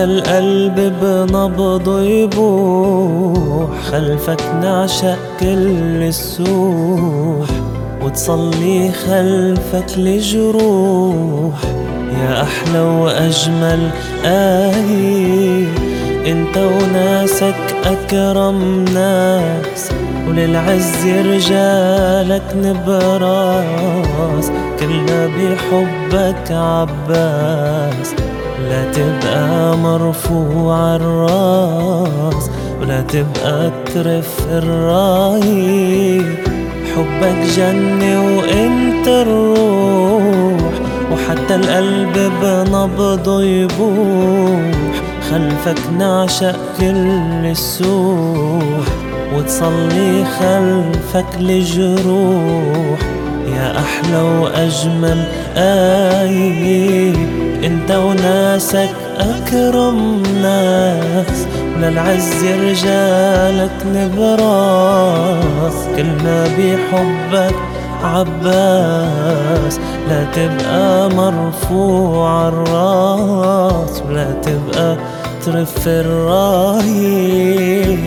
وحتى القلب بنبضه يبوح، خلفك نعشق كل السوح، وتصلي خلفك لجروح. يا أحلى وأجمل آية، انت وناسك أكرم ناس، وللعز رجالك نبراس، كلنا بحبك عباس. لا تبقى مرفوع الراس، ولا تبقى ترف الراي، حبك جنة وانت الروح، وحتى القلب بنبضه يبوح، خلفك نعشق كل السوح، وتصلي خلفك لجروح. يا أحلى وأجمل آية، انت وناسك أكرم ناس، وللعز رجالك نبراس، كلنا بحبك عباس. لا تبقى مرفوع الراس، ولا تبقى ترف الراي.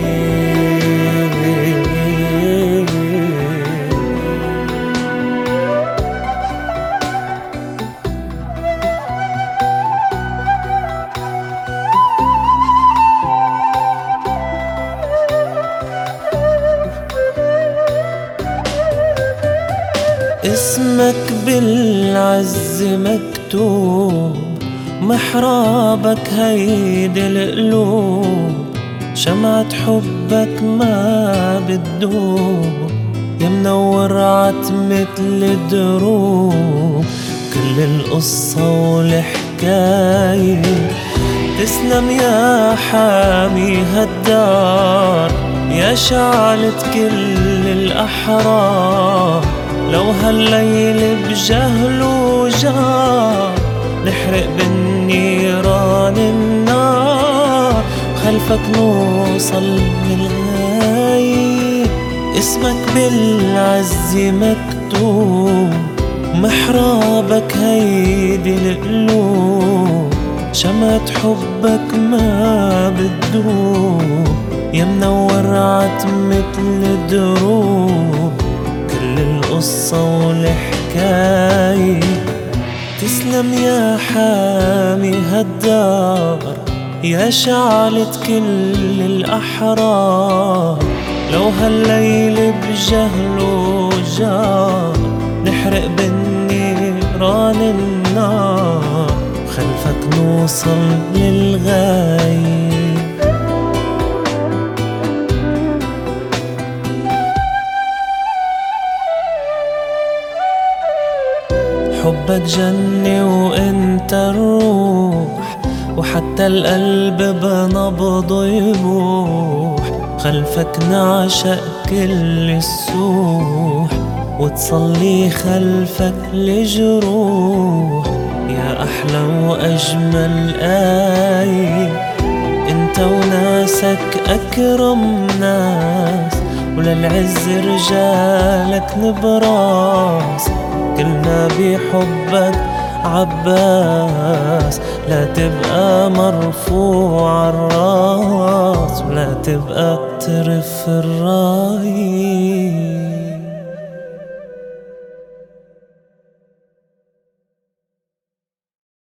اسمك بالعز مكتوب، محرابك هيدي القلوب، شمعة حبك ما بتدوب، يا منور عتمة الدروب، كل القصة والحكاية. تسلم يا حامي هالدار، يا شعلة كل الأحرار، لو هالليل بجهل وجار، نحرق بالنيران النار، خلفك نوصل للغاية. اسمك بالعز مكتوب، محرابك هيدي القلوب، شمعة حبك ما بتدوب، يا منور عتمة الدروب، كل القصة والحكاية. تسلم يا حامي هالدار، يا شعلة كل الأحرار، لو هالليل بجهل وجار، نحرق بالنيران النار، خلفك نوصل للغاية. حبك جنة وانت الروح، وحتى القلب بنبضه يبوح، خلفك نعشق كل السوح، وتصلي خلفك لجروح. يا أحلى وأجمل آية، انت وناسك أكرم ناس، وللعز رجالك نبراس، كلنا بحبك عباس. لا تبقى مرفوع الراس، ولا تبقى ترف الراي.